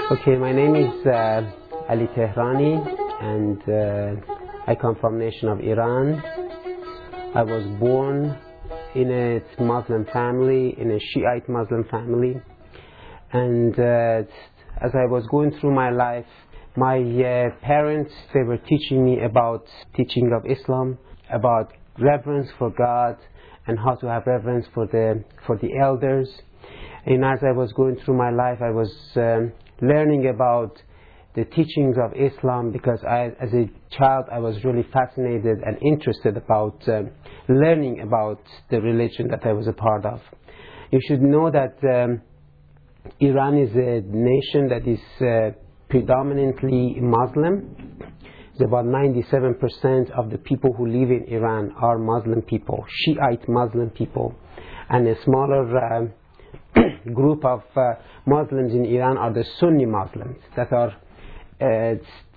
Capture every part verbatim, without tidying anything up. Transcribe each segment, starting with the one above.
Okay, my name is uh, Ali Tehrani, and uh, I come from nation of Iran. I was born in a Muslim family, in a Shiite Muslim family, and uh, as I was going through my life, my uh, parents, they were teaching me about teaching of Islam, about reverence for God, and how to have reverence for the for the elders. And as I was going through my life, I was um, learning about the teachings of Islam, because I, as a child, I was really fascinated and interested about uh, learning about the religion that I was a part of. You should know that um, Iran is a nation that is uh, predominantly Muslim. It's about ninety-seven percent of the people who live in Iran are Muslim people, Shiite Muslim people, and a smaller uh, group of uh, Muslims in Iran are the Sunni Muslims that are uh,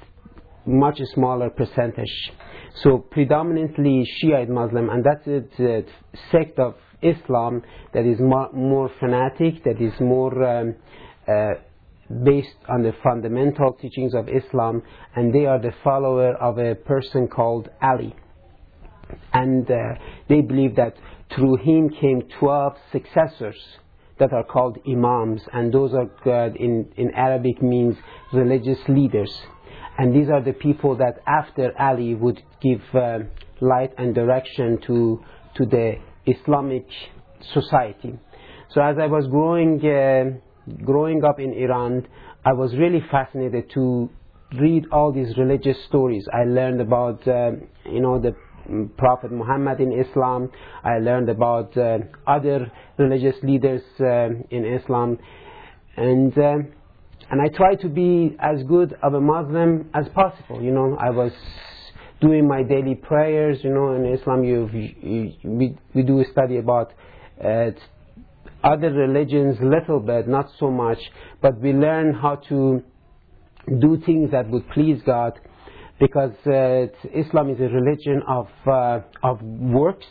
much smaller percentage. So predominantly Shiite Muslim, and that's a, a sect of Islam that is more, more fanatic, that is more um, uh, based on the fundamental teachings of Islam, and they are the follower of a person called Ali. And uh, they believe that through him came twelve successors that are called imams, and those are uh, in, in Arabic means religious leaders. And these are the people that after Ali would give uh, light and direction to, to the Islamic society. So as I was growing, uh, growing up in Iran, I was really fascinated to read all these religious stories. I learned about, uh, you know, the Prophet Muhammad in Islam. I learned about uh, other religious leaders uh, in Islam, and uh, and I tried to be as good of a Muslim as possible. You know, I was doing my daily prayers. You know, in Islam, you, you we we do a study about uh, other religions, little bit, not so much, but we learn how to do things that would please God. Because uh, Islam is a religion of uh, of works,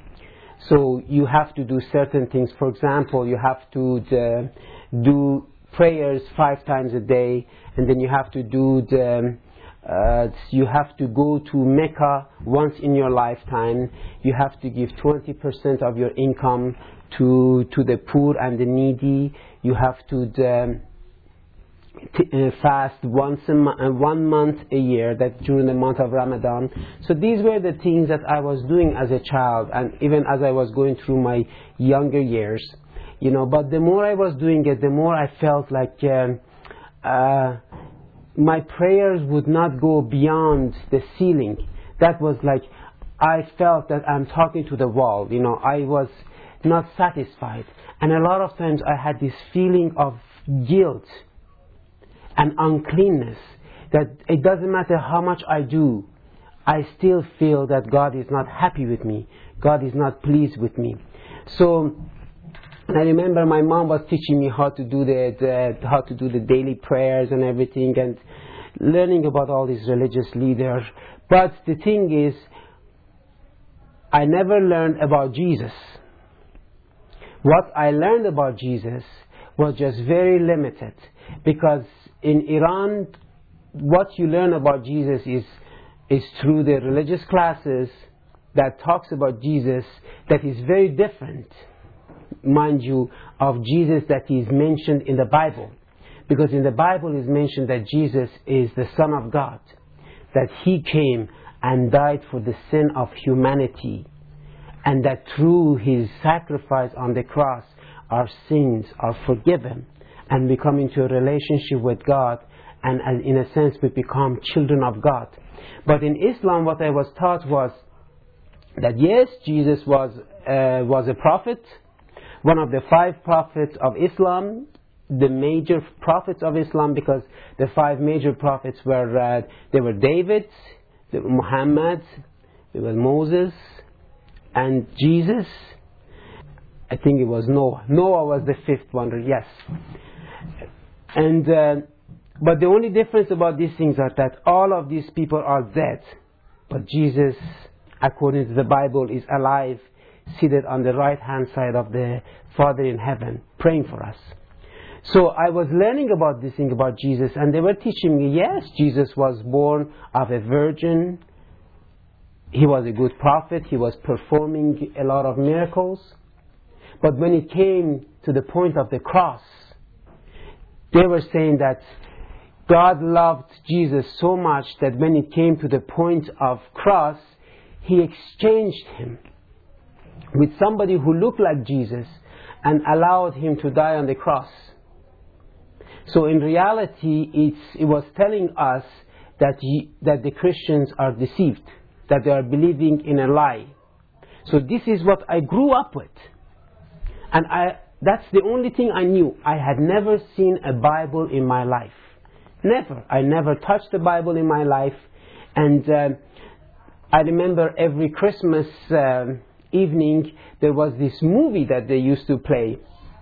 so you have to do certain things. For example, you have to uh, do prayers five times a day, and then you have to do the uh, you have to go to Mecca once in your lifetime. You have to give twenty percent of your income to to the poor and the needy. You have to the, T- uh, fast once a mo- uh, one month a year, that during the month of Ramadan. So these were the things that I was doing as a child, and even as I was going through my younger years, you know. But the more I was doing it, the more I felt like um, uh, my prayers would not go beyond the ceiling. That was like, I felt that I'm talking to the wall, you know. I was not satisfied, and a lot of times I had this feeling of guilt and uncleanness, that it doesn't matter how much I do, I still feel that God is not happy with me, God is not pleased with me. So I remember my mom was teaching me how to do the, the how to do the daily prayers and everything, and learning about all these religious leaders. But the thing is, I never learned about Jesus. What I learned about Jesus was just very limited, because in Iran, what you learn about Jesus is is through the religious classes that talks about Jesus, that is very different, mind you, of Jesus that is mentioned in the Bible. Because in the Bible is mentioned that Jesus is the Son of God, that He came and died for the sin of humanity, and that through His sacrifice on the cross, our sins are forgiven, and we come into a relationship with God, and, and in a sense we become children of God. But in Islam, what I was taught was that yes, Jesus was uh, was a prophet, one of the five prophets of Islam, the major prophets of Islam, because the five major prophets were uh, they were David, Muhammad, there was Moses, and Jesus. I think it was Noah. Noah was the fifth wonder, yes. And uh, but the only difference about these things are that all of these people are dead, but Jesus, according to the Bible, is alive, seated on the right hand side of the Father in heaven, praying for us. So I was learning about this thing about Jesus, and they were teaching me, yes, Jesus was born of a virgin. He was a good prophet. He was performing a lot of miracles. But when it came to the point of the cross, they were saying that God loved Jesus so much that when it came to the point of cross, He exchanged Him with somebody who looked like Jesus and allowed Him to die on the cross. So in reality, it's, it was telling us that, he, that the Christians are deceived, that they are believing in a lie. So this is what I grew up with. And I, that's the only thing I knew. I had never seen a Bible in my life. Never. I never touched the Bible in my life. And uh, I remember every Christmas uh, evening there was this movie that they used to play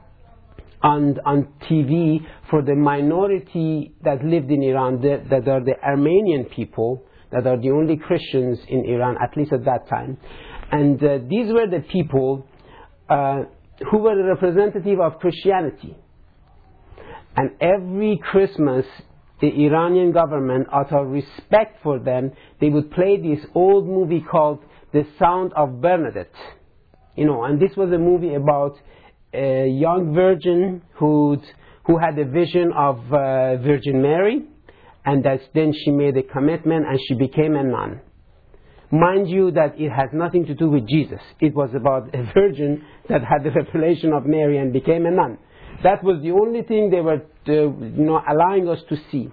on, on T V for the minority that lived in Iran, that, that are the Armenian people, that are the only Christians in Iran, at least at that time. And uh, these were the people uh, who were the representative of Christianity. And every Christmas, the Iranian government, out of respect for them, they would play this old movie called The Sound of Bernadette. You know, and this was a movie about a young virgin who'd, who had a vision of uh, Virgin Mary, and that then she made a commitment and she became a nun. Mind you that it has nothing to do with Jesus. It was about a virgin that had the revelation of Mary and became a nun. That was the only thing they were uh, you know, allowing us to see.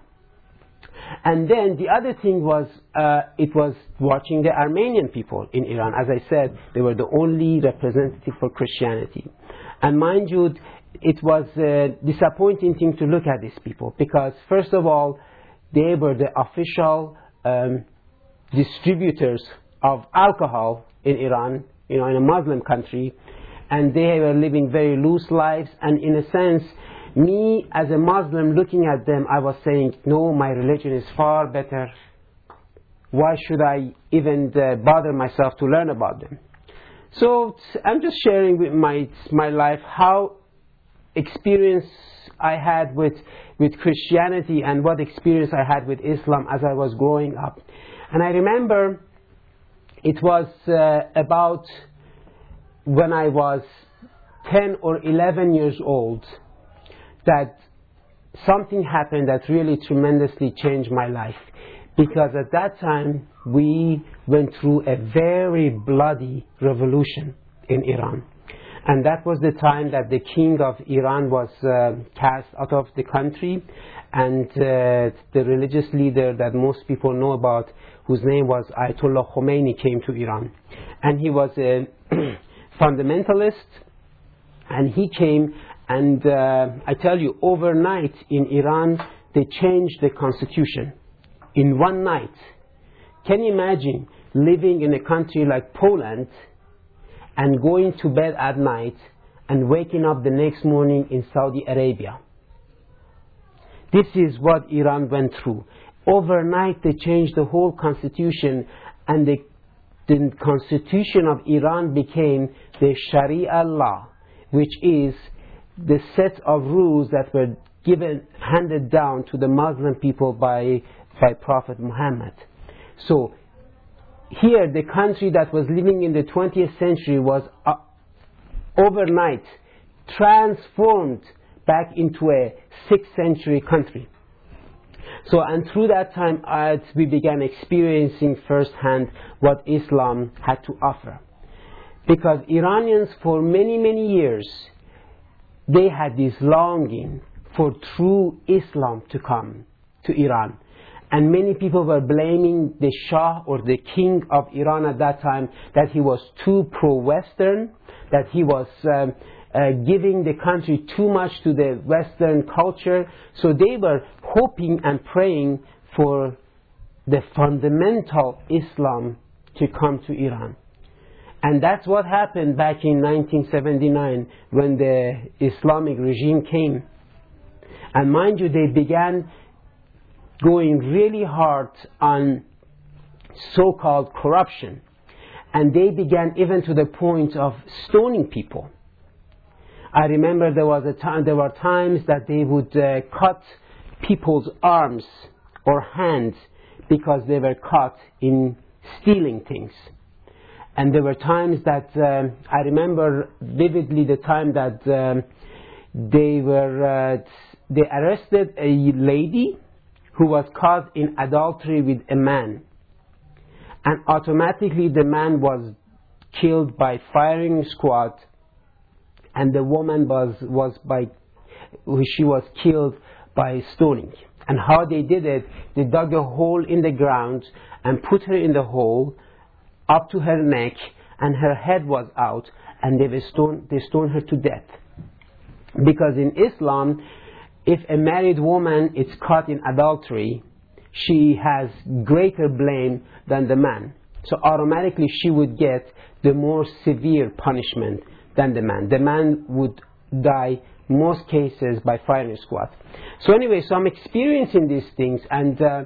And then the other thing was, uh, it was watching the Armenian people in Iran. As I said, they were the only representative for Christianity. And mind you, it was a disappointing thing to look at these people, because first of all, they were the official um, distributors of alcohol in Iran, you know, in a Muslim country, and they were living very loose lives. And in a sense, me as a Muslim looking at them, I was saying, no, my religion is far better. Why should I even uh, bother myself to learn about them? So I'm just sharing with my my life how experience I had with with Christianity and what experience I had with Islam as I was growing up. And I remember it was uh, about when I was ten or eleven years old that something happened that really tremendously changed my life. Because at that time we went through a very bloody revolution in Iran. And that was the time that the king of Iran was uh, cast out of the country, and uh, the religious leader that most people know about, whose name was Ayatollah Khomeini, came to Iran. And he was a fundamentalist, and he came, and uh, I tell you, overnight in Iran they changed the constitution. In one night. Can you imagine living in a country like Poland and going to bed at night and waking up the next morning in Saudi Arabia? This is what Iran went through. Overnight they changed the whole constitution, and the, the constitution of Iran became the Sharia law, which is the set of rules that were given, handed down to the Muslim people by by Prophet Muhammad. So here the country that was living in the twentieth century was uh, overnight transformed back into a sixth century country. So, and through that time as we began experiencing firsthand what Islam had to offer. Because Iranians for many many years, they had this longing for true Islam to come to Iran. And many people were blaming the Shah, or the king of Iran at that time, that he was too pro-Western, that he was um, uh, giving the country too much to the Western culture. So they were hoping and praying for the fundamental Islam to come to Iran. And that's what happened back in nineteen seventy-nine when the Islamic regime came. And mind you, they began going really hard on so-called corruption. And they began even to the point of stoning people. I remember there was a time, there were times that they would uh, cut people's arms or hands because they were caught in stealing things. And there were times that um, I remember vividly the time that um, they were uh, they arrested a lady who was caught in adultery with a man, and automatically the man was killed by firing squad, and the woman was was by she was killed by stoning. And how they did it, they dug a hole in the ground and put her in the hole up to her neck, and her head was out, and they were stone they stoned her to death. Because in Islam, if a married woman is caught in adultery, she has greater blame than the man. So automatically she would get the more severe punishment than the man. The man would die most cases by firing squad. So anyway, so I'm experiencing these things, and uh,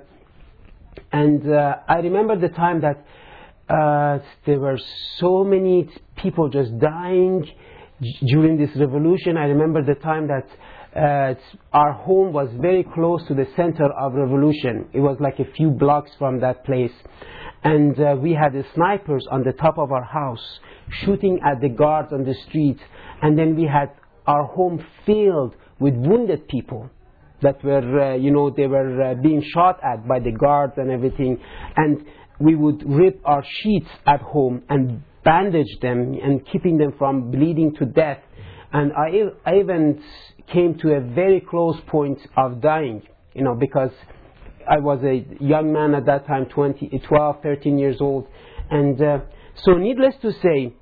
and uh, I remember the time that uh, there were so many people just dying during this revolution. I remember the time that uh, our home was very close to the center of revolution. It was like a few blocks from that place, and uh, we had the snipers on the top of our house shooting at the guards on the street, and then we had our home filled with wounded people that were, uh, you know, they were uh, being shot at by the guards and everything, and we would rip our sheets at home and bandage them and keeping them from bleeding to death. And I, I even came to a very close point of dying, you know, because I was a young man at that time, twenty, twelve, thirteen years old. And uh, so needless to say,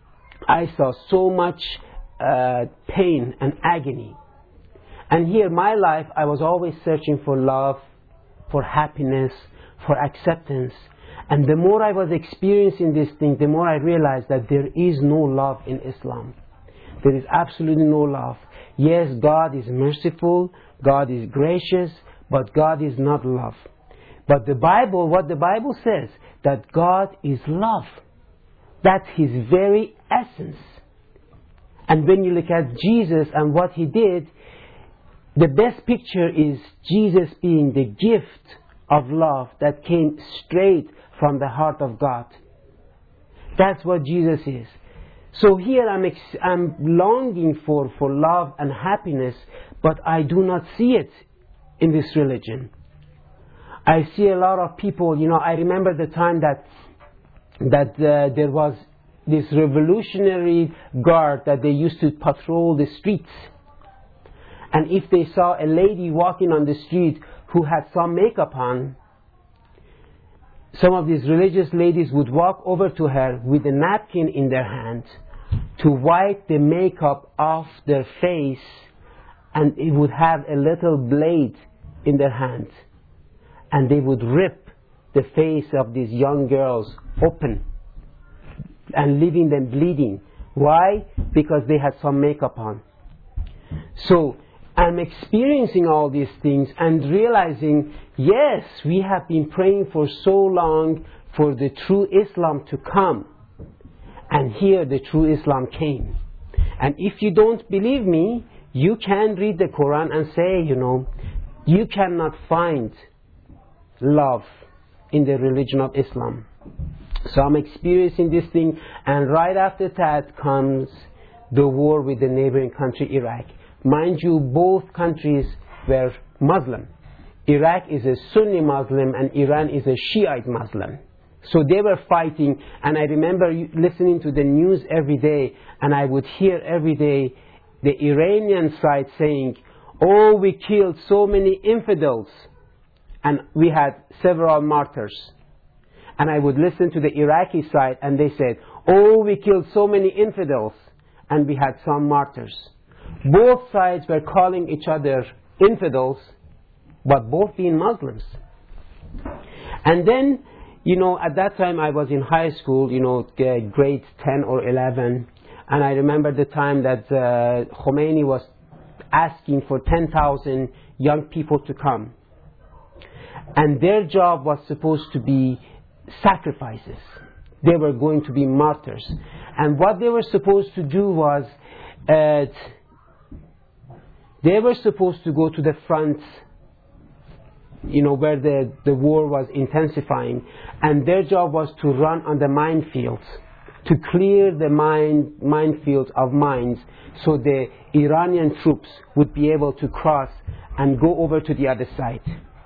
I saw so much uh, pain and agony. And here, my life, I was always searching for love, for happiness, for acceptance. And the more I was experiencing this thing, the more I realized that there is no love in Islam. There is absolutely no love. Yes, God is merciful, God is gracious, but God is not love. But the Bible, what the Bible says, that God is love. That's His very essence. And when you look at Jesus and what He did, the best picture is Jesus being the gift of love that came straight from the heart of God. That's what Jesus is. So here I'm, ex I'm longing for, for love and happiness, but I do not see it in this religion. I see a lot of people, you know, I remember the time that, that uh, there was this revolutionary guard that they used to patrol the streets. And if they saw a lady walking on the street who had some makeup on, some of these religious ladies would walk over to her with a napkin in their hand to wipe the makeup off their face, and it would have a little blade in their hand, and they would rip the face of these young girls open and leaving them bleeding. Why? Because they had some makeup on. So I'm experiencing all these things and realizing, yes, we have been praying for so long for the true Islam to come. And here the true Islam came. And if you don't believe me, you can read the Quran and say, you know, you cannot find love in the religion of Islam. So I'm experiencing this thing, and right after that comes the war with the neighboring country, Iraq. Mind you, both countries were Muslim. Iraq is a Sunni Muslim and Iran is a Shiite Muslim. So they were fighting, and I remember listening to the news every day, and I would hear every day the Iranian side saying, oh, we killed so many infidels, and we had several martyrs. And I would listen to the Iraqi side, and they said, oh, we killed so many infidels, and we had some martyrs. Both sides were calling each other infidels, but both being Muslims. And then, you know, at that time I was in high school, you know, grade ten or eleven, and I remember the time that uh, Khomeini was asking for ten thousand young people to come. And their job was supposed to be sacrifices. They were going to be martyrs. And what they were supposed to do was uh, they were supposed to go to the front, you know, where the, the war was intensifying, and their job was to run on the minefields, to clear the mine minefields of mines, so the Iranian troops would be able to cross and go over to the other side.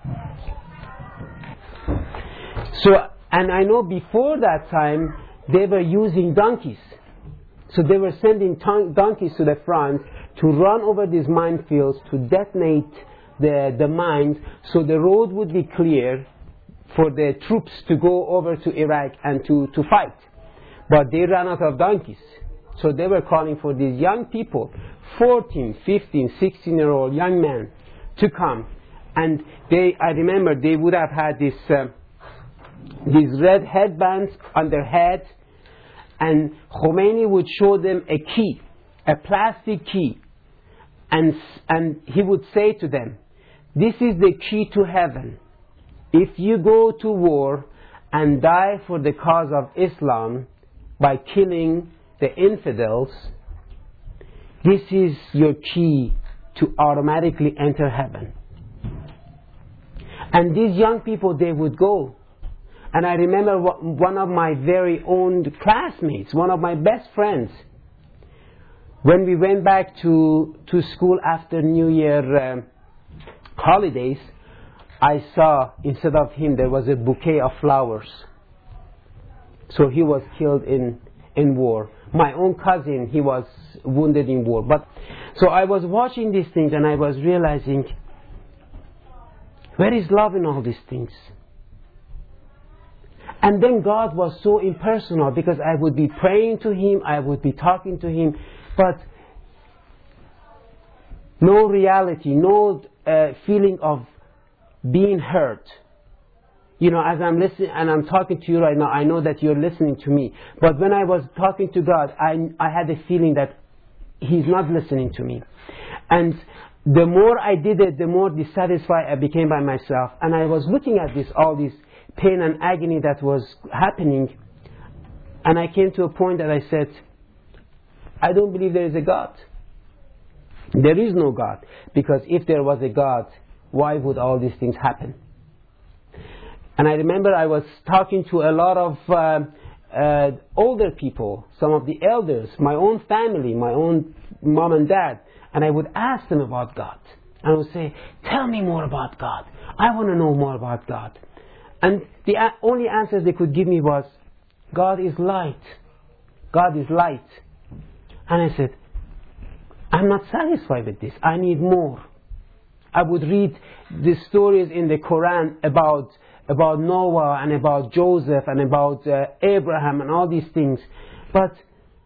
So, and I know before that time they were using donkeys. So they were sending ton- donkeys to the front to run over these minefields, to detonate the, the mines, so the road would be clear for the troops to go over to Iraq and to, to fight. But they ran out of donkeys. So they were calling for these young people, fourteen, fifteen, sixteen year old young men, to come. And they, I remember they would have had this, uh, these red headbands on their head, and Khomeini would show them a key, a plastic key, and, and he would say to them, this is the key to heaven. If you go to war and die for the cause of Islam by killing the infidels, this is your key to automatically enter heaven. And these young people, they would go. And I remember one of my very own classmates, one of my best friends, when we went back to, to school after New Year um, holidays, I saw, instead of him, there was a bouquet of flowers. So he was killed in, in war. My own cousin, he was wounded in war. But so I was watching these things and I was realizing, where is love in all these things? And then God was so impersonal, because I would be praying to Him, I would be talking to Him, but no reality, no uh, feeling of being heard. You know, as I'm listening and I'm talking to you right now, I know that you're listening to me. But when I was talking to God, I, I had a feeling that He's not listening to me. And the more I did it, the more dissatisfied I became by myself. And I was looking at this, all this pain and agony that was happening, and I came to a point that I said, I don't believe there is a God. There is no God, because if there was a God, why would all these things happen? And I remember I was talking to a lot of uh, uh, older people, some of the elders, my own family, my own mom and dad, and I would ask them about God. And I would say, tell me more about God. I want to know more about God. And the only answers they could give me was, God is light. God is light. And I said, I'm not satisfied with this. I need more. I would read the stories in the Quran about, about Noah and about Joseph and about uh, Abraham and all these things. But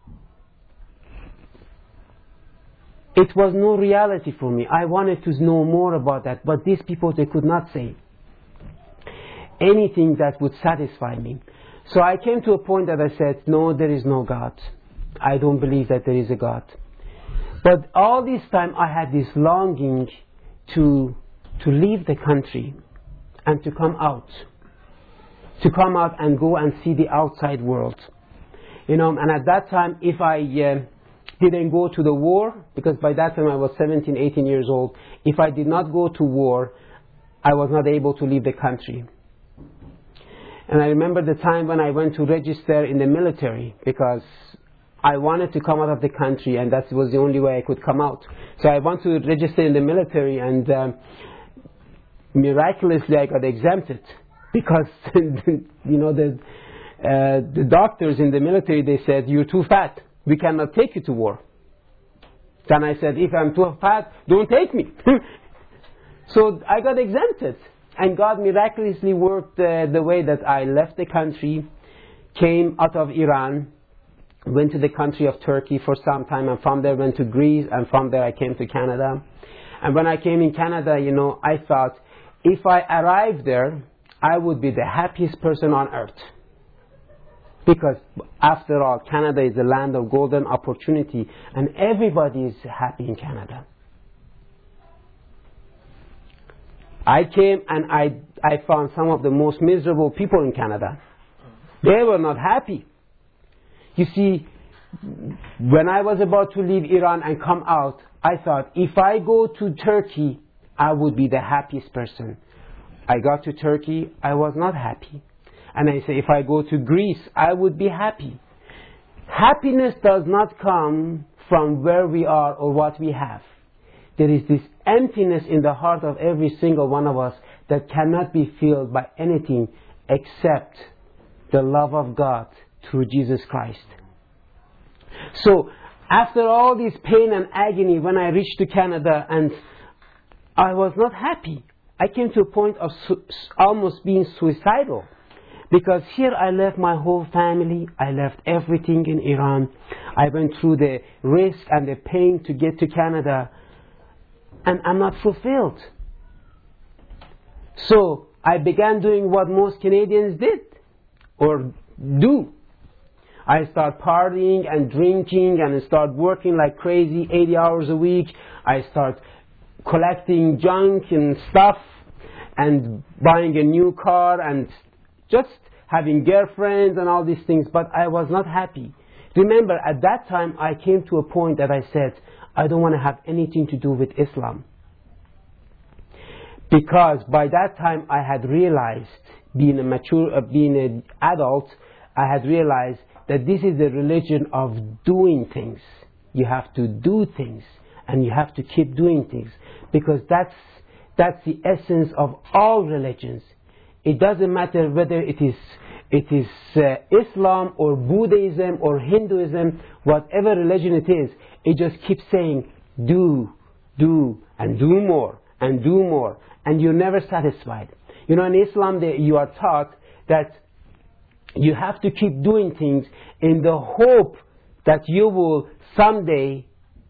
it was no reality for me. I wanted to know more about that. But these people, they could not say anything that would satisfy me. So I came to a point that I said, no, there is no God. I don't believe that there is a God. But all this time I had this longing to, to leave the country and to come out. To come out and go and see the outside world. You know, and at that time, if I uh, didn't go to the war, because by that time I was seventeen, eighteen years old, if I did not go to war, I was not able to leave the country. And I remember the time when I went to register in the military, because I wanted to come out of the country, and that was the only way I could come out. So I went to register in the military, and um, miraculously I got exempted, because you know the uh, the doctors in the military, they said, you're too fat, we cannot take you to war. Then I said, if I'm too fat, don't take me. So I got exempted. And God miraculously worked uh, the way that I left the country, came out of Iran, went to the country of Turkey for some time, and from there went to Greece, and from there I came to Canada. And when I came in Canada, you know, I thought, if I arrived there, I would be the happiest person on earth. Because after all, Canada is a land of golden opportunity, and everybody is happy in Canada. I came and I, I found some of the most miserable people in Canada. They were not happy. You see, when I was about to leave Iran and come out, I thought, if I go to Turkey, I would be the happiest person. I got to Turkey, I was not happy. And I say, if I go to Greece, I would be happy. Happiness does not come from where we are or what we have. There is this emptiness in the heart of every single one of us that cannot be filled by anything except the love of God through Jesus Christ. So, after all this pain and agony, when I reached to Canada, and I was not happy, I came to a point of su- almost being suicidal. Because here I left my whole family, I left everything in Iran, I went through the risk and the pain to get to Canada, and I'm not fulfilled. So I began doing what most Canadians did, or do. I start partying and drinking and start working like crazy, eighty hours a week. I start collecting junk and stuff and buying a new car and just having girlfriends and all these things, but I was not happy. Remember, at that time, I came to a point that I said, I don't want to have anything to do with Islam. Because by that time, I had realized, being a mature, uh, being an adult, I had realized that this is the religion of doing things. You have to do things, and you have to keep doing things, because that's that's the essence of all religions. It doesn't matter whether it is it is uh, Islam or Buddhism or Hinduism, whatever religion it is, it just keeps saying, do, do, and do more, and do more, and you're never satisfied. You know, in Islam, they, you are taught that you have to keep doing things in the hope that you will someday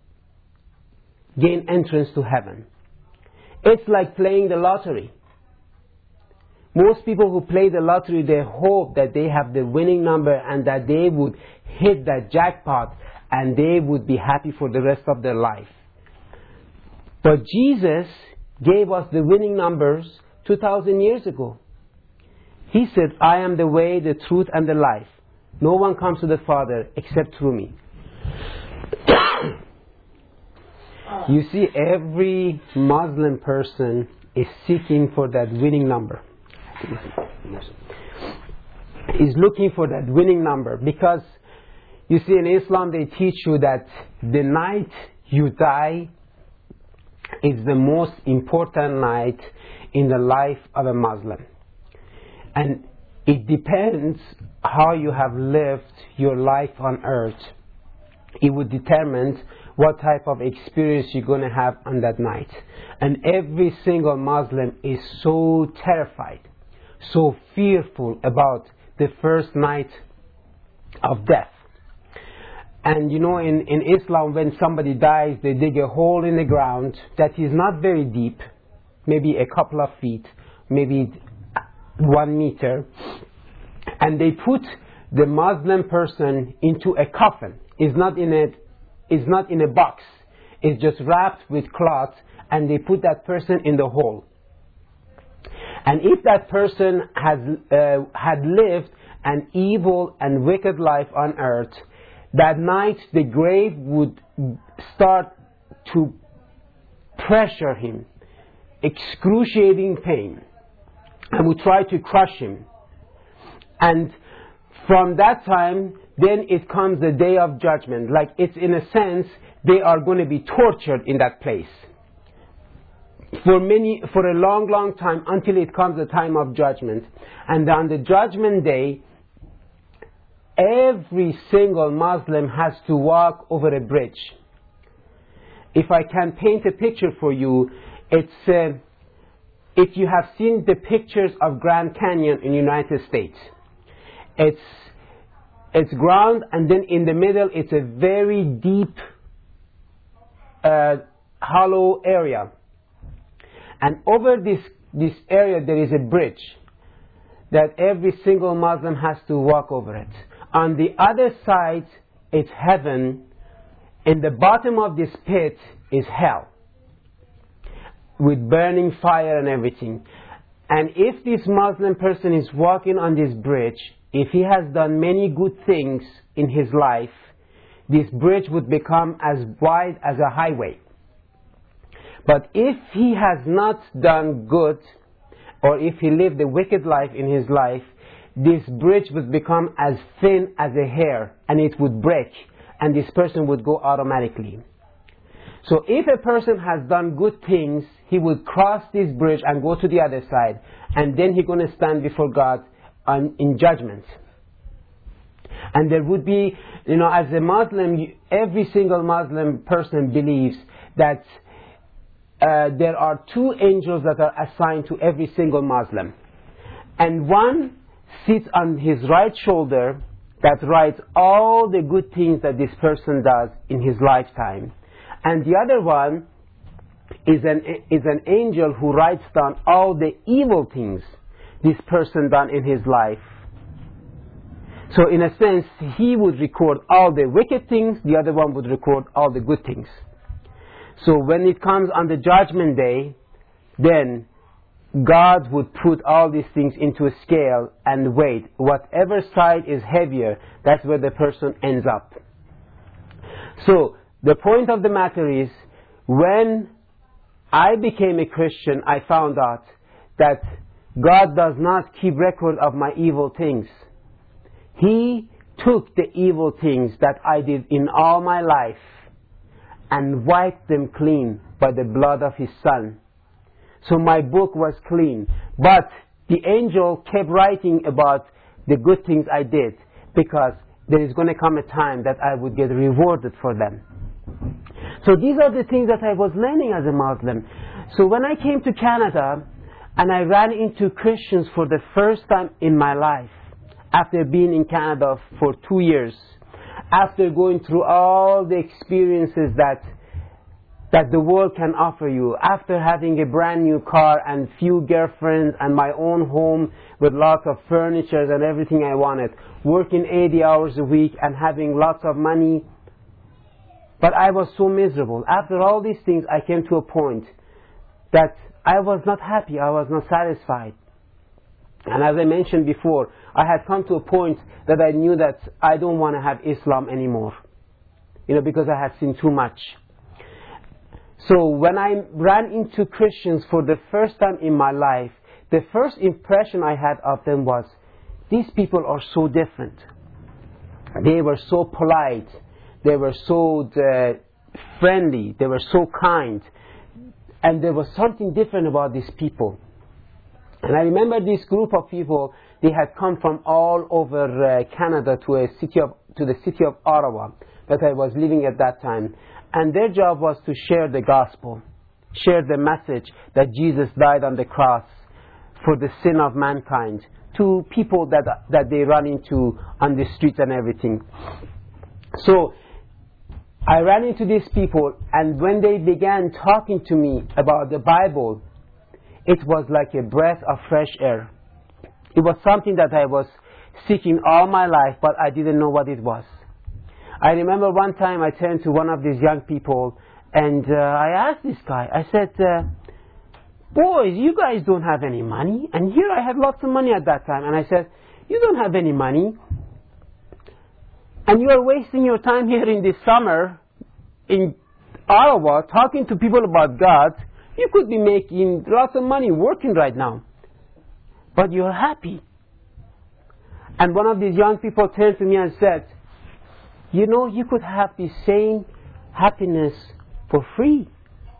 gain entrance to heaven. It's like playing the lottery. Most people who play the lottery, they hope that they have the winning number and that they would hit that jackpot and they would be happy for the rest of their life. But Jesus gave us the winning numbers two thousand years ago. He said, I am the way, the truth, and the life. No one comes to the Father except through me. You see, every Muslim person is seeking for that winning number. Is looking for that winning number, because you see, in Islam they teach you that the night you die is the most important night in the life of a Muslim, and it depends how you have lived your life on earth. It would determine what type of experience you're going to have on that night. And every single Muslim is so terrified, so fearful about the first night of death. And you know, in, in Islam, when somebody dies, they dig a hole in the ground that is not very deep, maybe a couple of feet, maybe one meter, and they put the Muslim person into a coffin. It's not in a, it's not in a box. It's just wrapped with cloth, and they put that person in the hole. And if that person has uh, had lived an evil and wicked life on earth, that night the grave would start to pressure him, excruciating pain, and would try to crush him. And from that time, then it comes the day of judgment. Like, it's in a sense, they are going to be tortured in that place for many, for a long, long time, until it comes the time of judgment. And on the judgment day, every single Muslim has to walk over a bridge. If I can paint a picture for you, it's uh, if you have seen the pictures of Grand Canyon in the United States, it's it's ground, and then in the middle it's a very deep uh, hollow area, and over this this area there is a bridge that every single Muslim has to walk over it. On the other side, it's heaven. In the bottom of this pit is hell, with burning fire and everything. And if this Muslim person is walking on this bridge, if he has done many good things in his life, this bridge would become as wide as a highway. But if he has not done good, or if he lived a wicked life in his life, this bridge would become as thin as a hair, and it would break, and this person would go automatically. So if a person has done good things, he would cross this bridge and go to the other side, and then he's going to stand before God on, in judgment. And there would be, you know, as a Muslim, every single Muslim person believes that uh, there are two angels that are assigned to every single Muslim. And one sits on his right shoulder that writes all the good things that this person does in his lifetime. And the other one is an, is an angel who writes down all the evil things this person done in his life. So in a sense, he would record all the wicked things, the other one would record all the good things. So when it comes on the judgment day, then God would put all these things into a scale and weigh. Whatever side is heavier, that's where the person ends up. So the point of the matter is, when I became a Christian, I found out that God does not keep record of my evil things. He took the evil things that I did in all my life and wiped them clean by the blood of His Son. So my book was clean. But the angel kept writing about the good things I did, because there is going to come a time that I would get rewarded for them. So these are the things that I was learning as a Muslim. So when I came to Canada and I ran into Christians for the first time in my life, after being in Canada for two years, after going through all the experiences that that the world can offer you, after having a brand new car and few girlfriends and my own home with lots of furniture and everything I wanted, working eighty hours a week and having lots of money, but I was so miserable. After all these things, I came to a point that I was not happy, I was not satisfied. And as I mentioned before, I had come to a point that I knew that I don't want to have Islam anymore, you know, because I had seen too much. So when I ran into Christians for the first time in my life, the first impression I had of them was, these people are so different. They were so polite, they were so uh, friendly, they were so kind, and there was something different about these people. And I remember this group of people, they had come from all over uh, Canada to a city of, to the city of Ottawa that I was living at that time. And their job was to share the gospel, share the message that Jesus died on the cross for the sin of mankind to people that, that they run into on the streets and everything. So I ran into these people, and when they began talking to me about the Bible, it was like a breath of fresh air. It was something that I was seeking all my life, but I didn't know what it was. I remember one time I turned to one of these young people, and uh, I asked this guy, I said, uh, boys, you guys don't have any money, and here I had lots of money at that time, and I said, you don't have any money, and you are wasting your time here in this summer in Ottawa talking to people about God. You could be making lots of money working right now, but you're happy. And one of these young people turned to me and said, you know, you could have the same happiness for free.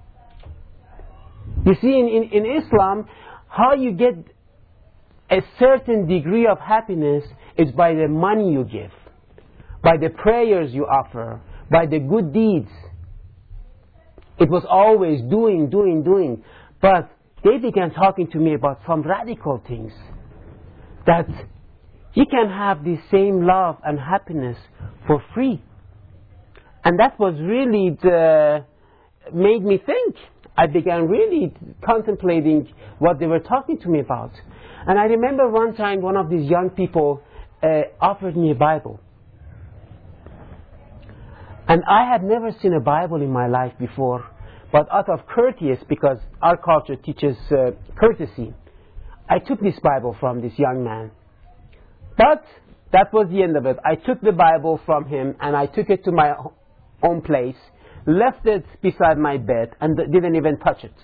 You see, in, in, in Islam, how you get a certain degree of happiness is by the money you give, by the prayers you offer, by the good deeds. It was always doing, doing, doing. But they began talking to me about some radical things, that you can have the same love and happiness for free. And that was really the, made me think. I began really contemplating what they were talking to me about. And I remember one time one of these young people uh, offered me a Bible. And I had never seen a Bible in my life before, but out of courteous, because our culture teaches uh, courtesy, I took this Bible from this young man. But that was the end of it. I took the Bible from him and I took it to my own place, left it beside my bed, and didn't even touch it.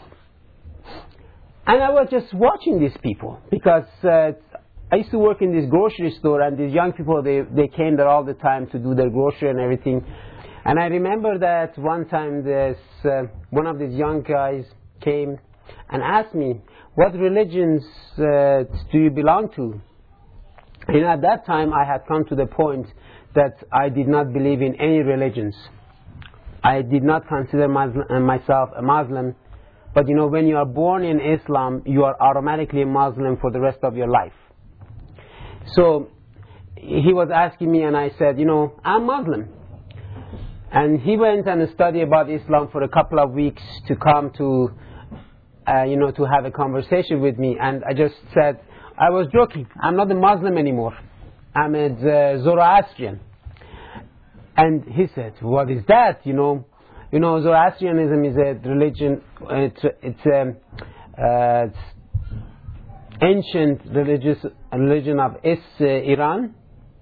And I was just watching these people, because uh, I used to work in this grocery store, and these young people, they, they came there all the time to do their grocery and everything. And I remember that one time this, uh, one of these young guys came and asked me, what religions uh, do you belong to? And at that time I had come to the point that I did not believe in any religions. I did not consider Muslim, myself a Muslim. But you know, when you are born in Islam, you are automatically a Muslim for the rest of your life. So he was asking me, and I said, you know, I'm Muslim. And he went and studied about Islam for a couple of weeks to come to, uh, you know, to have a conversation with me. And I just said, I was joking. I'm not a Muslim anymore. I'm a uh, Zoroastrian. And he said, what is that? You know, you know, Zoroastrianism is a religion. It's it's a uh, it's ancient religious religion of is, uh, Iran.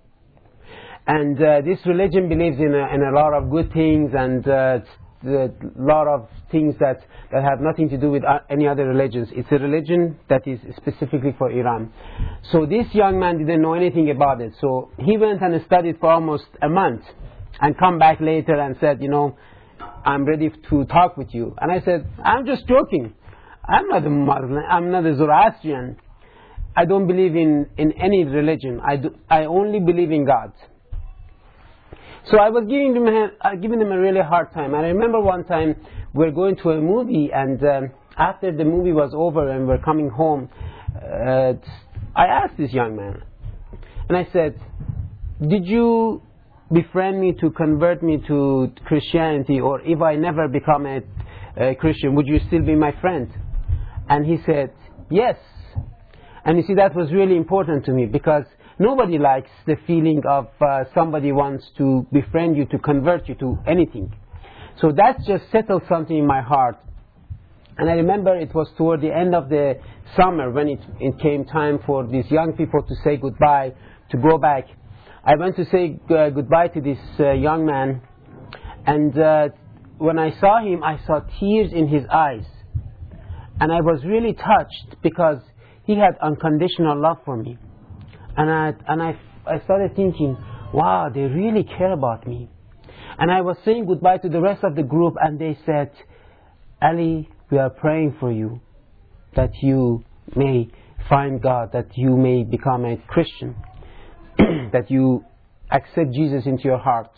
And uh, this religion believes in a, in a lot of good things, and uh, a lot of things that, that have nothing to do with uh, any other religions. It's a religion that is specifically for Iran. So this young man didn't know anything about it. So he went and studied for almost a month and come back later and said, you know, I'm ready to talk with you. And I said, I'm just joking. I'm not a Muslim. I'm not a Zoroastrian. I don't believe in, in any religion. I, do, I only believe in God. So I was giving them, uh, giving them a really hard time. I remember one time we were going to a movie, and um, after the movie was over and we were coming home, uh, I asked this young man, and I said, did you befriend me to convert me to Christianity, or if I never become a, a Christian, would you still be my friend? And he said, yes. And you see, that was really important to me, because nobody likes the feeling of uh, somebody wants to befriend you, to convert you to anything. So that just settled something in my heart. And I remember it was toward the end of the summer when it, it came time for these young people to say goodbye, to go back. I went to say uh, goodbye to this uh, young man, and uh, when I saw him, I saw tears in his eyes. And I was really touched, because he had unconditional love for me. And I, and I, I started thinking, wow, they really care about me. And I was saying goodbye to the rest of the group, and they said, Ali, we are praying for you, that you may find God, that you may become a Christian, that you accept Jesus into your heart.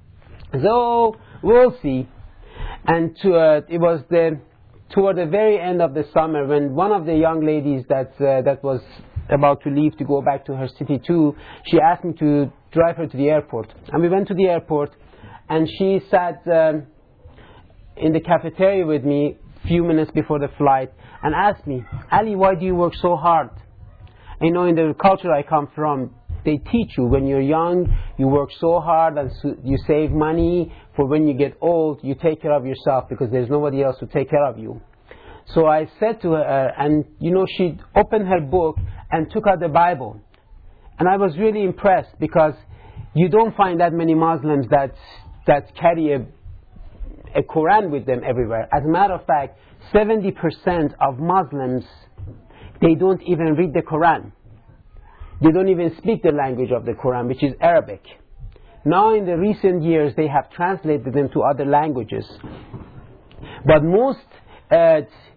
So, we'll see. And to, uh, it was the, toward the very end of the summer, when one of the young ladies that, uh, that was about to leave to go back to her city too, she asked me to drive her to the airport. And we went to the airport, and she sat um, in the cafeteria with me a few minutes before the flight and asked me, Ali, why do you work so hard? And, you know, in the culture I come from, they teach you when you're young, you work so hard and so you save money for when you get old, you take care of yourself, because there's nobody else to take care of you. So I said to her, and you know, she opened her book and took out the Bible. And I was really impressed, because you don't find that many Muslims that, that carry a, a Quran with them everywhere. As a matter of fact, seventy percent of Muslims, they don't even read the Quran. They don't even speak the language of the Quran, which is Arabic. Now in the recent years, they have translated them to other languages. But most uh,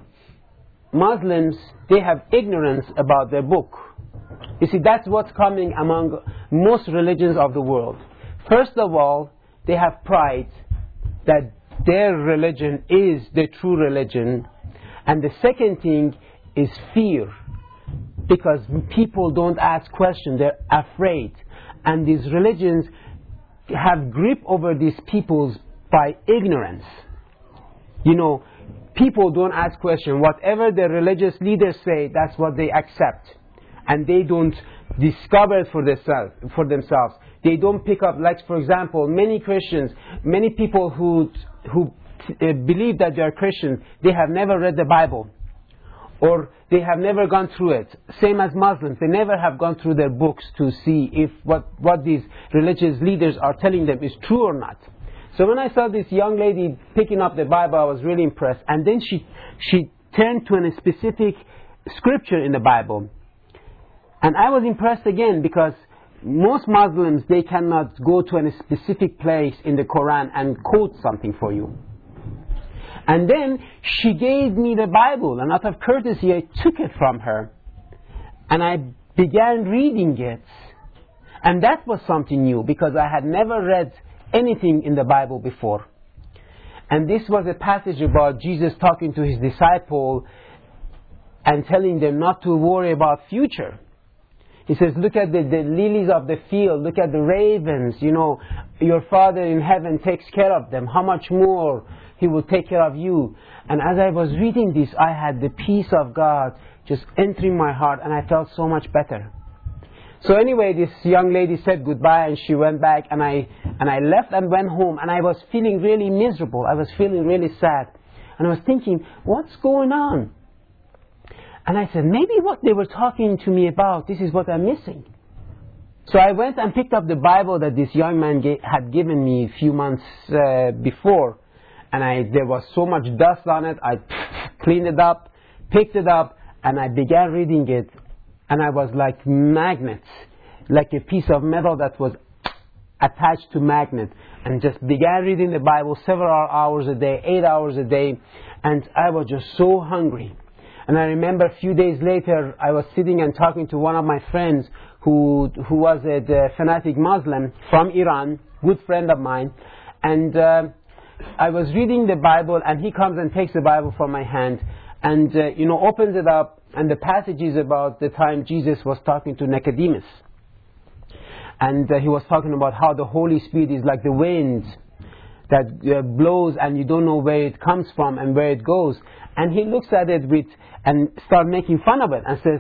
Muslims, they have ignorance about their book. You see, that's what's coming among most religions of the world. First of all, they have pride that their religion is the true religion. And the second thing is fear, because people don't ask questions, they're afraid. And these religions have grip over these peoples by ignorance. You know, people don't ask questions. Whatever the religious leaders say, that's what they accept. And they don't discover it for themselves. For themselves. They don't pick up, like for example, many Christians, many people who, who uh, believe that they are Christians, they have never read the Bible. or they have never gone through it. Same as Muslims, they never have gone through their books to see if what, what these religious leaders are telling them is true or not. So when I saw this young lady picking up the Bible, I was really impressed. And then she, she turned to a specific scripture in the Bible. And I was impressed again, because most Muslims, they cannot go to a specific place in the Quran and quote something for you. And then she gave me the Bible, and out of courtesy I took it from her. And I began reading it. And that was something new, because I had never read anything in the Bible before. And this was a passage about Jesus talking to his disciple and telling them not to worry about future. He says, look at the, the lilies of the field, look at the ravens, you know, your Father in heaven takes care of them. How much more He will take care of you. And as I was reading this, I had the peace of God just entering my heart, and I felt so much better. So anyway, this young lady said goodbye, and she went back, and I, and I left and went home, and I was feeling really miserable. I was feeling really sad. And I was thinking, what's going on? And I said, maybe what they were talking to me about, this is what I'm missing. So I went and picked up the Bible that this young man ga- had given me a few months uh, before. And I, there was so much dust on it, I cleaned it up, picked it up, and I began reading it. And I was like magnets, like a piece of metal that was attached to magnet. And just began reading the Bible several hours a day, eight hours a day. And I was just so hungry. And I remember a few days later, I was sitting and talking to one of my friends who who was a, a fanatic Muslim from Iran, good friend of mine. And uh, I was reading the Bible, and he comes and takes the Bible from my hand and, uh, you know, opens it up. And the passage is about the time Jesus was talking to Nicodemus. And uh, he was talking about how the Holy Spirit is like the wind that uh, blows, and you don't know where it comes from and where it goes. And he looks at it with and start making fun of it and says,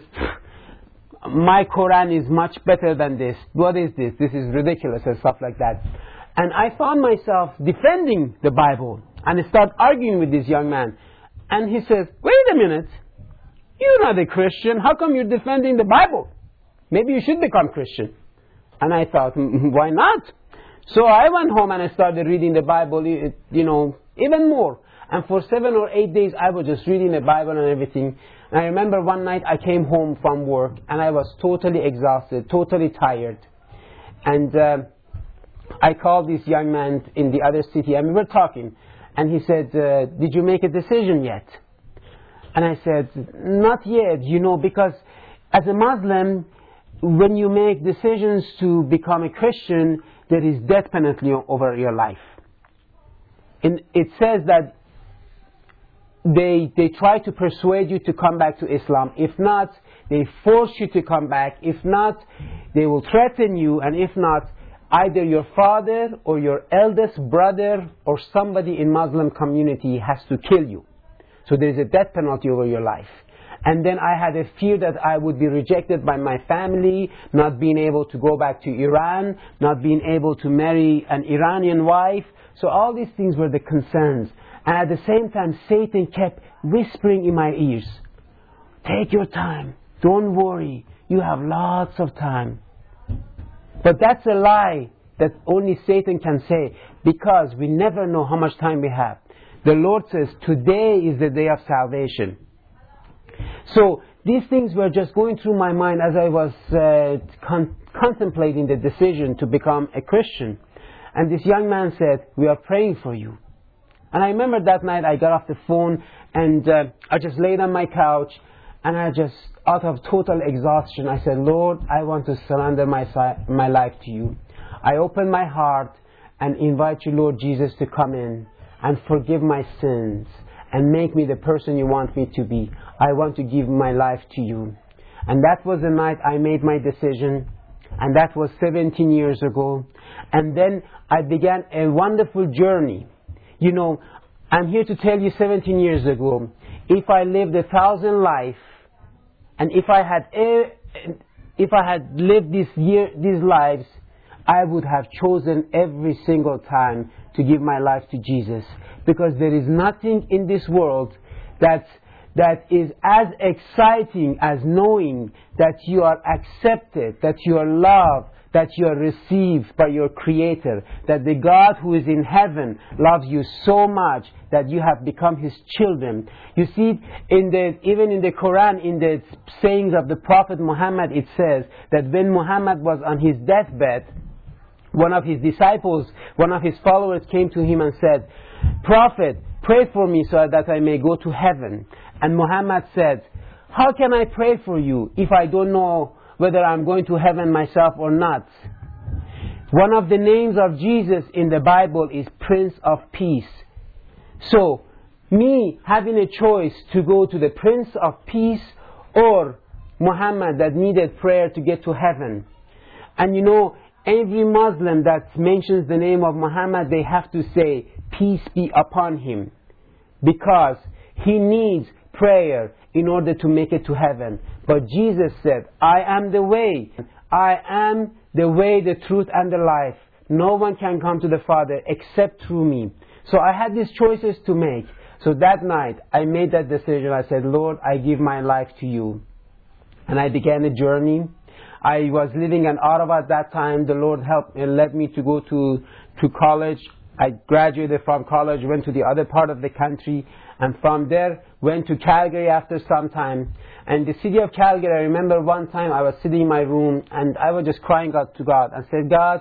my Quran is much better than this. What is this? This is ridiculous, and stuff like that. And I found myself defending the Bible, and I start arguing with this young man. And he says, wait a minute, you're not a Christian. How come you're defending the Bible? Maybe you should become Christian. And I thought, why not? So I went home and I started reading the Bible, you know, even more. And for seven or eight days, I was just reading the Bible and everything. And I remember one night I came home from work, and I was totally exhausted, totally tired. And uh, I called this young man in the other city, and we were talking. And he said, uh, did you make a decision yet? And I said, not yet, you know, because as a Muslim, when you make decisions to become a Christian, there is death penalty over your life. And it says that They, they try to persuade you to come back to Islam. If not, they force you to come back. If not, they will threaten you. And if not, either your father or your eldest brother or somebody in Muslim community has to kill you. So there's a death penalty over your life. And then I had a fear that I would be rejected by my family, not being able to go back to Iran, not being able to marry an Iranian wife. So all these things were the concerns. And at the same time, Satan kept whispering in my ears, take your time, don't worry, you have lots of time. But that's a lie that only Satan can say, because we never know how much time we have. The Lord says, today is the day of salvation. So these things were just going through my mind as I was uh, con- contemplating the decision to become a Christian. And this young man said, we are praying for you. And I remember that night I got off the phone, and uh, I just laid on my couch, and I just, out of total exhaustion, I said, Lord, I want to surrender my, my life to you. I open my heart and invite you, Lord Jesus, to come in and forgive my sins and make me the person you want me to be. I want to give my life to you. And that was the night I made my decision, and that was seventeen years ago. And then I began a wonderful journey. You know, I'm here to tell you seventeen years ago, if I lived a thousand life, and if I had if I had lived this year, these lives, I would have chosen every single time to give my life to Jesus. Because there is nothing in this world that that is as exciting as knowing that you are accepted, that you are loved, that you are received by your Creator, that the God who is in heaven loves you so much that you have become His children. You see, in the, even in the Quran, in the sayings of the Prophet Muhammad, it says that when Muhammad was on his deathbed, one of his disciples, one of his followers came to him and said, "Prophet, pray for me so that I may go to heaven." And Muhammad said, "How can I pray for you if I don't know whether I'm going to heaven myself or not?" One of the names of Jesus in the Bible is Prince of Peace. So, me having a choice to go to the Prince of Peace or Muhammad that needed prayer to get to heaven. And you know, every Muslim that mentions the name of Muhammad, they have to say, "Peace be upon him," because he needs prayer in order to make it to heaven. But Jesus said, "I am the way. I am the way, the truth, and the life. No one can come to the Father except through me." So I had these choices to make. So that night, I made that decision. I said, "Lord, I give my life to you." And I began a journey. I was living in Ottawa at that time. The Lord helped and led me to go to, to college. I graduated from college, went to the other part of the country, and from there went to Calgary after some time. And the city of Calgary, I remember one time I was sitting in my room and I was just crying out to God and said, "God,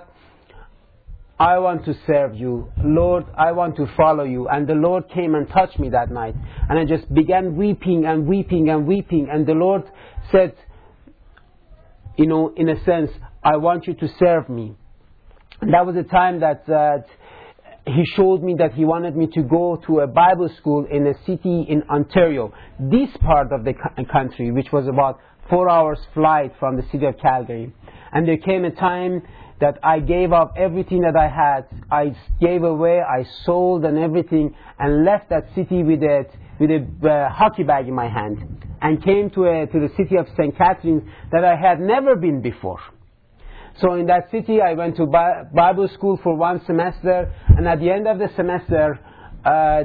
I want to serve you. Lord, I want to follow you." And the Lord came and touched me that night. And I just began weeping and weeping and weeping. And the Lord said, you know, in a sense, "I want you to serve me." And that was the time that uh, He showed me that He wanted me to go to a Bible school in a city in Ontario, this part of the country, which was about four hours flight from the city of Calgary. And there came a time that I gave up everything that I had. I gave away, I sold and everything, and left that city with a, with a uh, hockey bag in my hand, and came to, a, to the city of Saint Catharines that I had never been before. So in that city, I went to Bible school for one semester, and at the end of the semester, uh,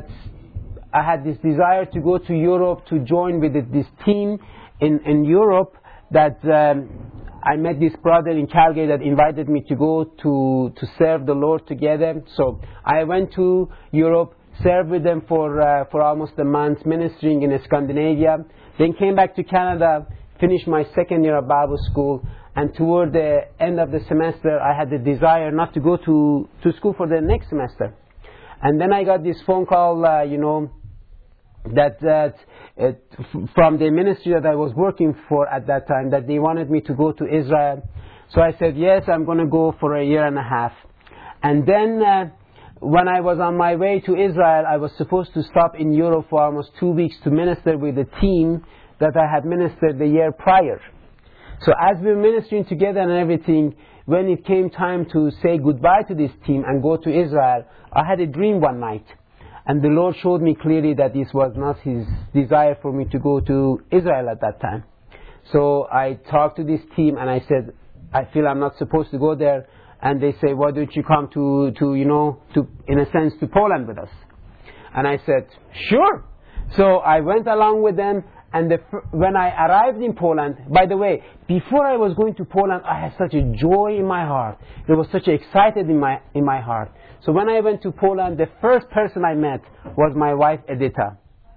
I had this desire to go to Europe to join with this team in, in Europe that um, I met this brother in Calgary that invited me to go to, to serve the Lord together. So I went to Europe, served with them for, uh, for almost a month, ministering in Scandinavia, then came back to Canada, finished my second year of Bible school. And toward the end of the semester, I had the desire not to go to, to school for the next semester. And then I got this phone call, uh, you know, that, that uh, from the ministry that I was working for at that time, that they wanted me to go to Israel. So I said, yes, I'm going to go for a year and a half. And then uh, when I was on my way to Israel, I was supposed to stop in Europe for almost two weeks to minister with the team that I had ministered the year prior. So as we were ministering together and everything, when it came time to say goodbye to this team and go to Israel, I had a dream one night. And the Lord showed me clearly that this was not His desire for me to go to Israel at that time. So I talked to this team and I said, I feel I'm not supposed to go there. And they say, why don't you come to, to you know, to in a sense, to Poland with us? And I said, sure. So I went along with them. And the, when I arrived in Poland, by the way, before I was going to Poland, I had such a joy in my heart. There was such excited in my in my heart. So when I went to Poland, the first person I met was my wife Edita,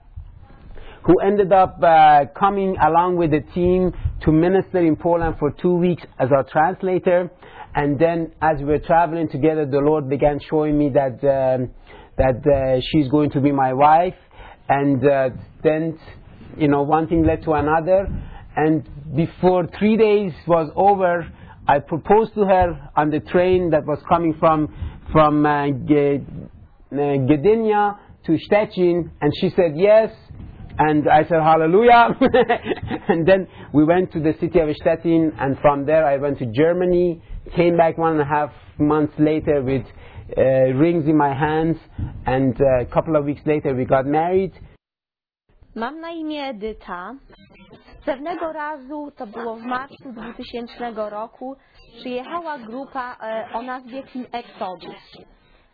who ended up uh, coming along with the team to minister in Poland for two weeks as our translator. And then, as we were traveling together, the Lord began showing me that um, that uh, she's going to be my wife, and uh, then. You know, one thing led to another, and before three days was over, I proposed to her on the train that was coming from from uh, G- uh, Gdynia to Szczecin, and she said yes, and I said hallelujah, and then we went to the city of Szczecin, and from there I went to Germany, came back one and a half months later with uh, rings in my hands, and uh, a couple of weeks later we got married. Mam na imię Edyta. Pewnego razu, to było w marcu dwutysięcznego roku, przyjechała grupa o nazwie Team Exodus.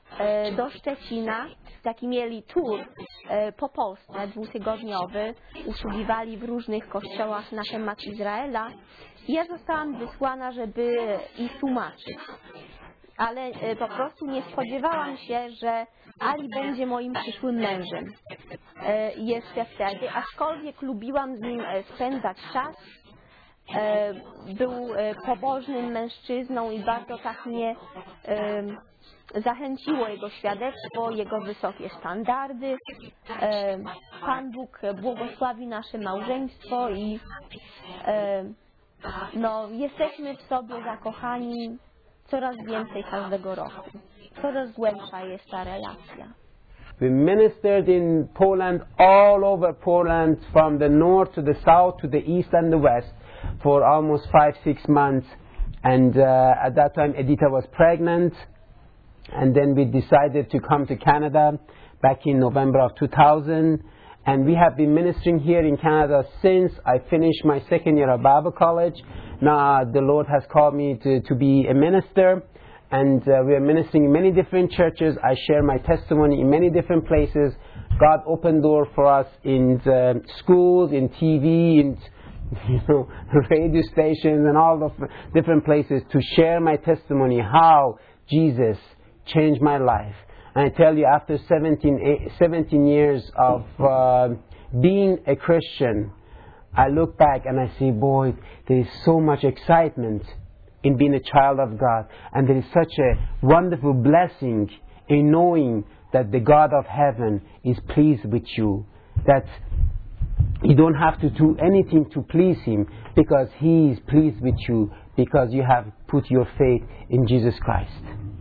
e, do Szczecina. Taki mieli tour e, po Polsce dwutygodniowy. Usługiwali w różnych kościołach na temat Izraela. I ja zostałam wysłana, żeby ich tłumaczyć. Ale e, po prostu nie spodziewałam się, że Ali będzie moim przyszłym mężem. E, jeszcze wtedy, aczkolwiek lubiłam z nim e, spędzać czas. E, był e, pobożnym mężczyzną i bardzo tak mnie e, zachęciło jego świadectwo, jego wysokie standardy. E, Pan Bóg błogosławi nasze małżeństwo i e, no, jesteśmy w sobie zakochani coraz więcej każdego roku. Coraz głębsza jest ta relacja. We ministered in Poland, all over Poland, from the north to the south to the east and the west, for almost five, six months. And uh, at that time, Edita was pregnant. And then we decided to come to Canada back in November of two thousand. And we have been ministering here in Canada since I finished my second year of Bible college. Now the Lord has called me to, to be a minister. And uh, we are ministering in many different churches. I share my testimony in many different places. God opened doors for us in the schools, in T V, in you know, radio stations and all the different places to share my testimony, how Jesus changed my life. And I tell you, after seventeen, seventeen years of uh, being a Christian, I look back and I see, boy, there is so much excitement in being a child of God. And there is such a wonderful blessing in knowing that the God of heaven is pleased with you. That you don't have to do anything to please Him, because He is pleased with you because you have put your faith in Jesus Christ.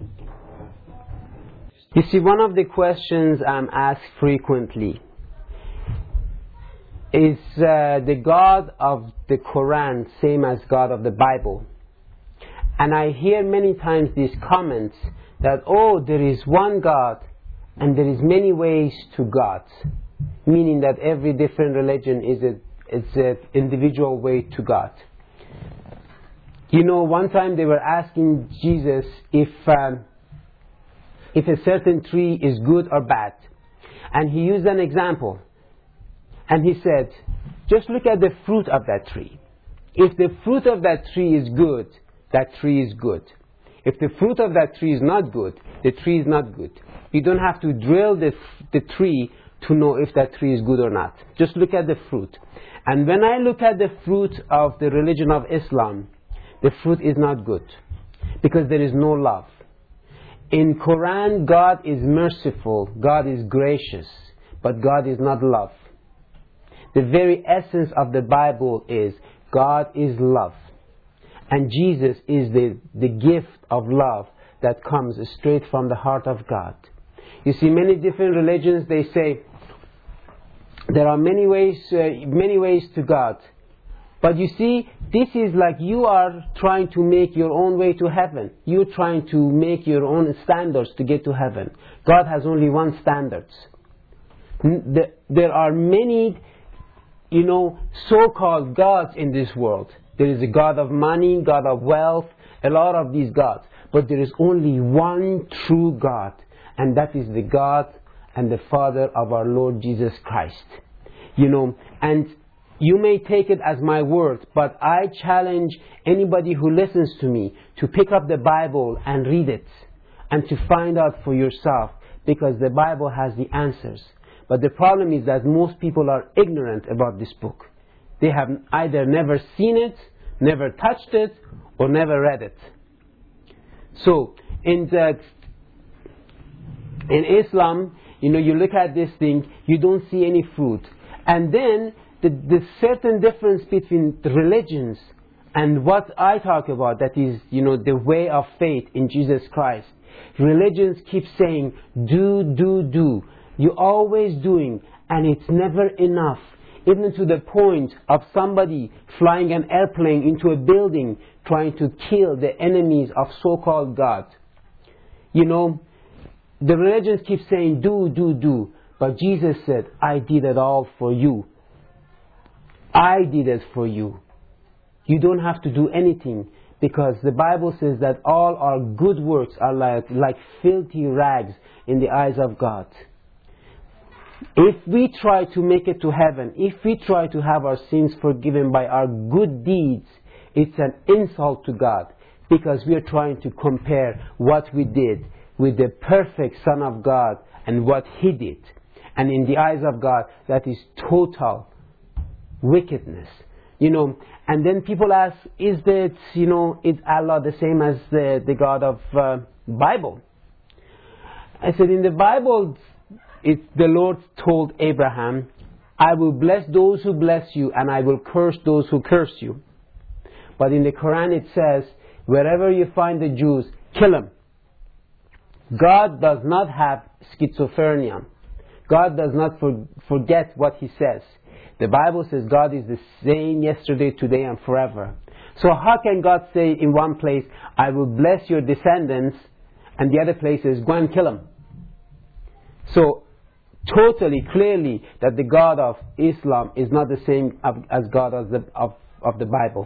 You see, one of the questions I'm asked frequently is uh, the God of the Quran same as God of the Bible? And I hear many times these comments that, oh, there is one God and there is many ways to God, meaning that every different religion is a, is an individual way to God. You know, one time they were asking Jesus if um, if a certain tree is good or bad. And He used an example. And He said, just look at the fruit of that tree. If the fruit of that tree is good, that tree is good. If the fruit of that tree is not good, the tree is not good. You don't have to drill the, the tree to know if that tree is good or not. Just look at the fruit. And when I look at the fruit of the religion of Islam, the fruit is not good, because there is no love. In Quran, God is merciful, God is gracious, but God is not love. The very essence of the Bible is God is love. And Jesus is the, the gift of love that comes straight from the heart of God. You see, many different religions, they say there are many ways, uh, many ways to God. But you see, this is like you are trying to make your own way to heaven. You're trying to make your own standards to get to heaven. God has only one standard. There are many, you know, so-called gods in this world. There is a God of money, God of wealth, a lot of these gods. But there is only one true God. And that is the God and the Father of our Lord Jesus Christ. You know, and you may take it as my word, but I challenge anybody who listens to me to pick up the Bible and read it and to find out for yourself, because the Bible has the answers. But the problem is that most people are ignorant about this book. They have either never seen it, never touched it, or never read it. So, in the, in Islam, you know, you look at this thing, you don't see any fruit. And then The, the certain difference between the religions and what I talk about, that is, you know, the way of faith in Jesus Christ. Religions keep saying, do, do, do. You're always doing, and it's never enough. Even to the point of somebody flying an airplane into a building trying to kill the enemies of so-called God. You know, the religions keep saying, do, do, do. But Jesus said, I did it all for you. I did it for you. You don't have to do anything, because the Bible says that all our good works are like, like filthy rags in the eyes of God. If we try to make it to heaven, if we try to have our sins forgiven by our good deeds, it's an insult to God, because we are trying to compare what we did with the perfect Son of God and what He did. And in the eyes of God, that is total wickedness. You know, and then people ask, is that, you know, is Allah the same as the, the God of uh, Bible? I said, in the Bible, it, the Lord told Abraham, I will bless those who bless you and I will curse those who curse you. But in the Quran it says, wherever you find the Jews, kill them. God does not have schizophrenia. God does not for, forget what He says. The Bible says God is the same yesterday, today and forever. So how can God say in one place, I will bless your descendants, and the other place is, go and kill them? So, totally, clearly, that the God of Islam is not the same as God of the, of, of the Bible.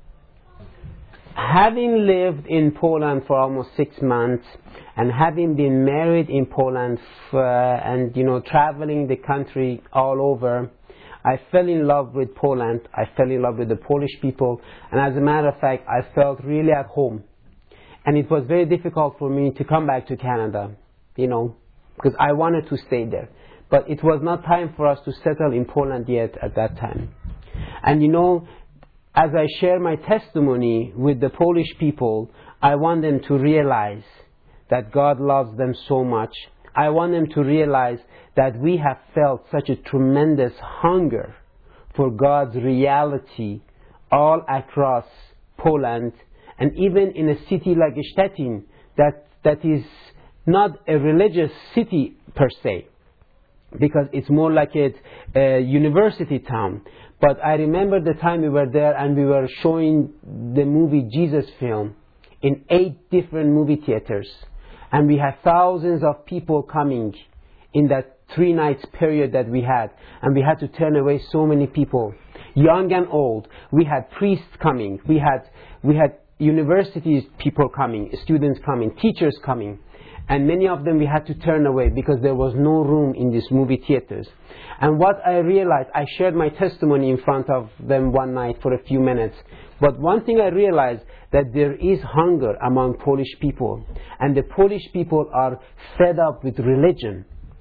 Having lived in Poland for almost six months, and having been married in Poland, uh, and, you know, traveling the country all over, I fell in love with Poland. I fell in love with the Polish people, and as a matter of fact, I felt really at home. And it was very difficult for me to come back to Canada, you know, because I wanted to stay there. But it was not time for us to settle in Poland yet at that time. And you know, as I share my testimony with the Polish people, I want them to realize that God loves them so much. I want them to realize that we have felt such a tremendous hunger for God's reality all across Poland, and even in a city like Stettin, that, that is not a religious city per se, because it's more like a, a university town. But I remember the time we were there and we were showing the movie Jesus Film in eight different movie theaters. And we had thousands of people coming in that three nights period that we had. And we had to turn away so many people, young and old. We had priests coming. We had, we had university people coming, students coming, teachers coming. And many of them we had to turn away because there was no room in these movie theaters. And what I realized, I shared my testimony in front of them one night for a few minutes. But one thing I realized, that there is hunger among Polish people. And the Polish people are fed up with religion.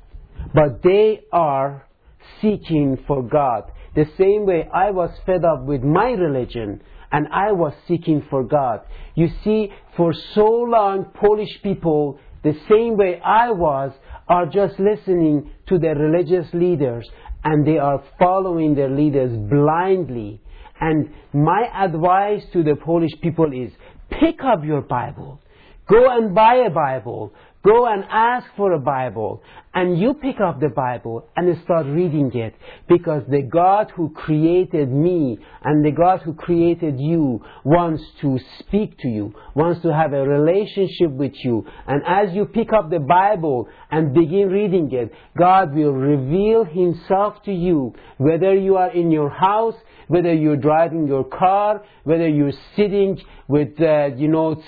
But they are seeking for God. The same way I was fed up with my religion, and I was seeking for God. You see, for so long, Polish people, the same way I was, are just listening to their religious leaders, and they are following their leaders blindly. And my advice to the Polish people is, pick up your Bible. Go and buy a Bible. Go and ask for a Bible. And you pick up the Bible and start reading it. Because the God who created me and the God who created you wants to speak to you, wants to have a relationship with you. And as you pick up the Bible and begin reading it, God will reveal Himself to you, whether you are in your house, whether you're driving your car, whether you're sitting with, uh, you know,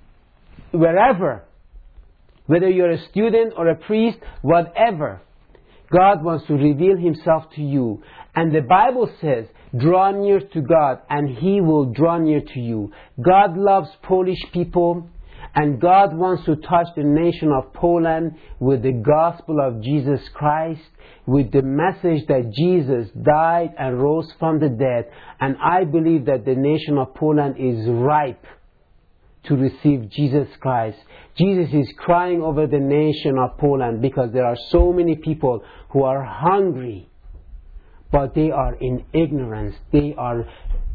wherever. Whether you're a student or a priest, whatever. God wants to reveal Himself to you. And the Bible says, draw near to God and He will draw near to you. God loves Polish people, and God wants to touch the nation of Poland with the gospel of Jesus Christ, with the message that Jesus died and rose from the dead. And I believe that the nation of Poland is ripe to receive Jesus Christ. Jesus is crying over the nation of Poland because there are so many people who are hungry, but they are in ignorance. They are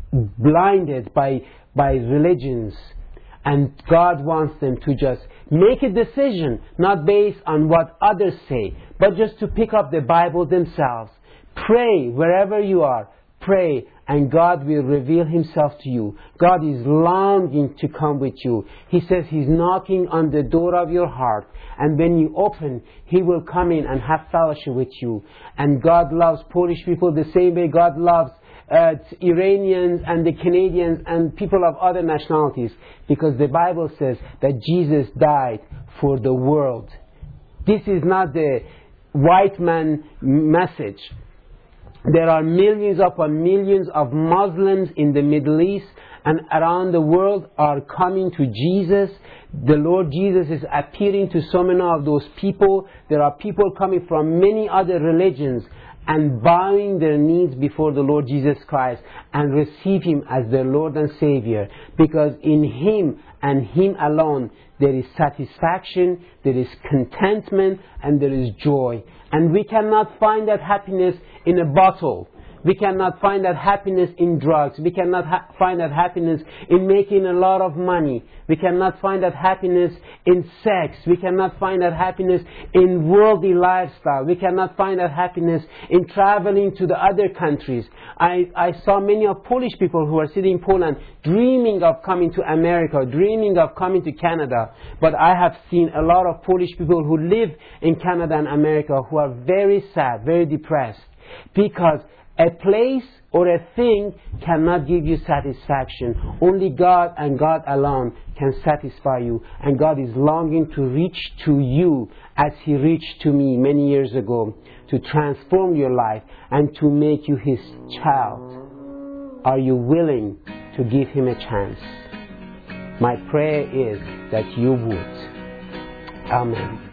blinded by, by religions. And God wants them to just make a decision, not based on what others say, but just to pick up the Bible themselves. Pray wherever you are. Pray, and God will reveal Himself to you. God is longing to come with you. He says He's knocking on the door of your heart. And when you open, He will come in and have fellowship with you. And God loves Polish people the same way God loves uh, Iranians and the Canadians and people of other nationalities? Because the Bible says that Jesus died for the world. This is not the white man message. There are millions upon millions of Muslims in the Middle East and around the world are coming to Jesus. The Lord Jesus is appearing to so many of those people. There are people coming from many other religions and bowing their knees before the Lord Jesus Christ and receive Him as their Lord and Savior. Because in Him and Him alone there is satisfaction, there is contentment, and there is joy. And we cannot find that happiness in a bottle. We cannot find that happiness in drugs. We cannot ha- find that happiness in making a lot of money. We cannot find that happiness in sex. We cannot find that happiness in worldly lifestyle. We cannot find that happiness in traveling to the other countries. I, I saw many of Polish people who are sitting in Poland dreaming of coming to America, dreaming of coming to Canada. But I have seen a lot of Polish people who live in Canada and America who are very sad, very depressed. Because a place or a thing cannot give you satisfaction. Only God and God alone can satisfy you. And God is longing to reach to you as He reached to me many years ago, to transform your life and to make you His child. Are you willing to give Him a chance? My prayer is that you would. Amen.